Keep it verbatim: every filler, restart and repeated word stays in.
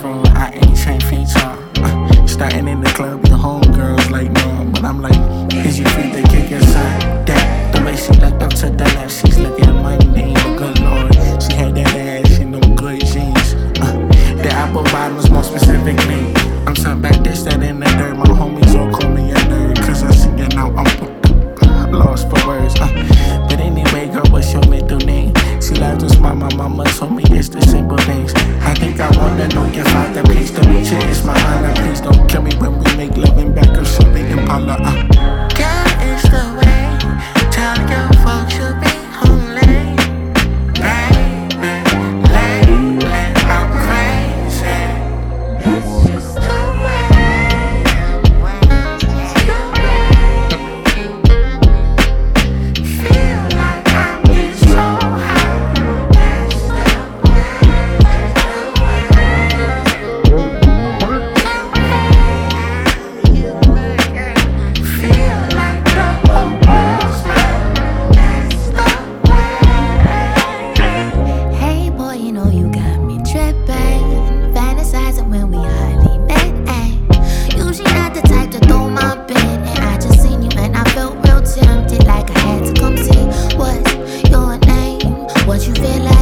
bro, I ain't changed feature. Uh, starting in the club with the homegirls like no, but I'm like, is you free to kick inside? That the way she looked up to the left, she's looking at my name, but good lord, she had that ass in them good jeans. Uh, the apple bottoms more specifically. I'm talking about this, that in the dirt. My homies all call me a nerd, cause I see it now. I'm lost for words. Uh, but anyway, girl, what's your middle name? She laughed and smiled. My mama told me it's the simple things. I think I wanna know your father. Please to meet you, it's my honor. Please don't kill me when we make love in back of something Impala. Uh. Girl, it's the way. Tell your folks you'll be home late. Baby, lately I'm crazy. It's just the way. Feel like I'm getting so high. That's the way. Feel like the whole world's mine. That's the way. Hey boy, you know you got me tripping, fantasizing when we hardly met. Ay. Usually not the type to throw my bed, and I just seen you and I felt real tempted, like I had to come see. What's your name? What you feel like?